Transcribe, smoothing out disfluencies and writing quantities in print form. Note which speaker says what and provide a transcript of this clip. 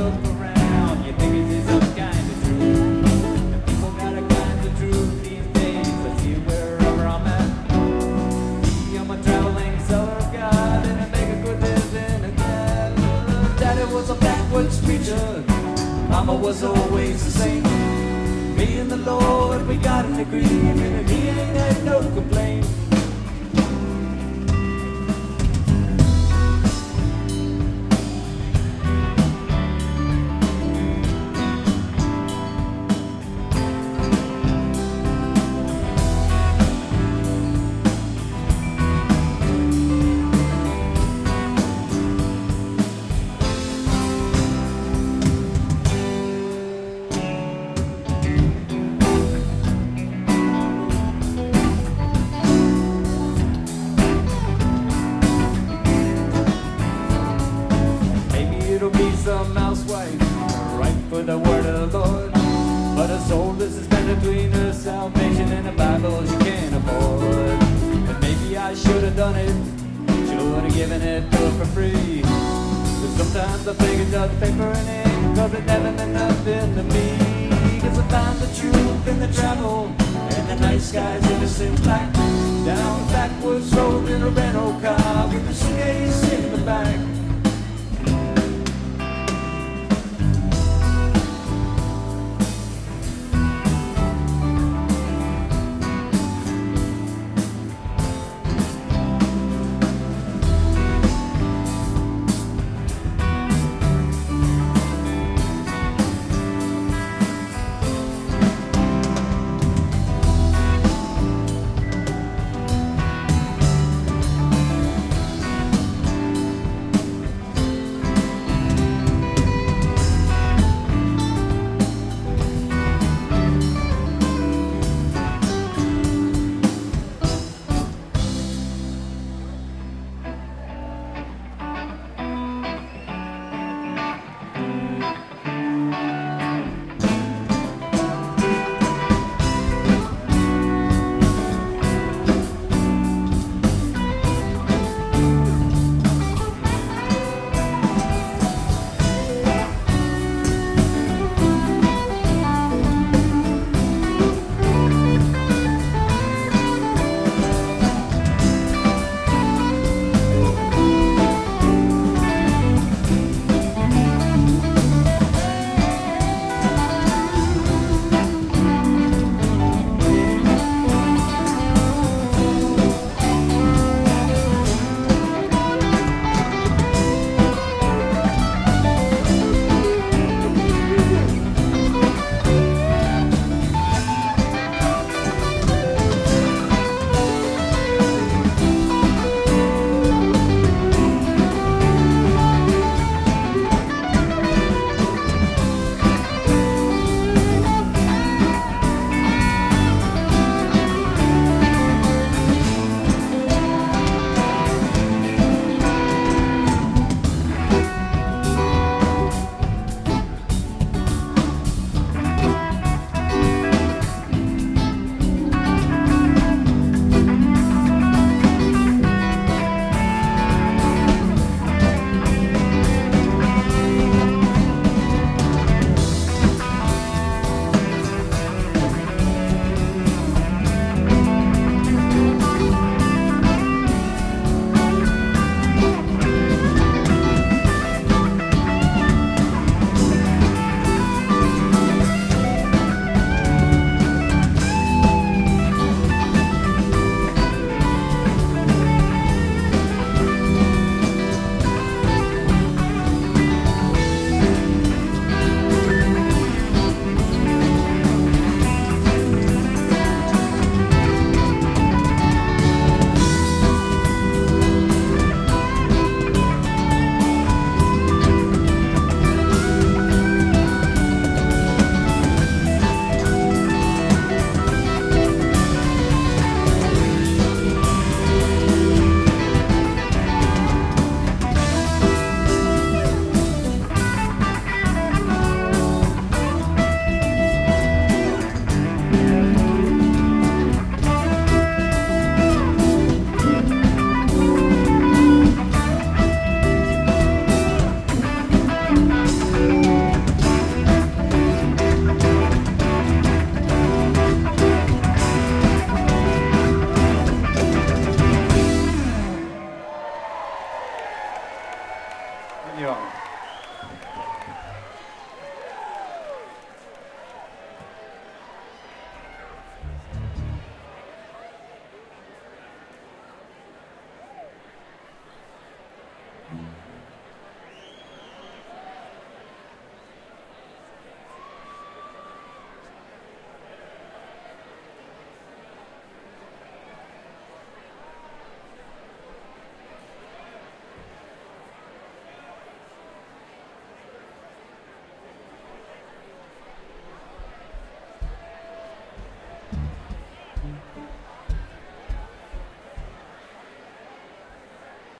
Speaker 1: look around, you think it's some kind of truth. And people got a kind of truth these days. I see it wherever I'm at. Me, I'm a traveling seller of God, and I make a good living again. Daddy was a backwoods preacher, Mama was always the same. Me and the Lord, we got an agreement, and he ain't had no complaint. It'll be some housewife, right for the word of the Lord. But a soul this is spent between her salvation and the Bible she can't afford. And maybe I should have done it, should have given it to her for free. But sometimes I think it's just paper and ink, cause it never meant nothing to me. Cause I found the truth in the travel, and the night sky's innocent black. Down backwoods road in a rental car with a suitcase in the back.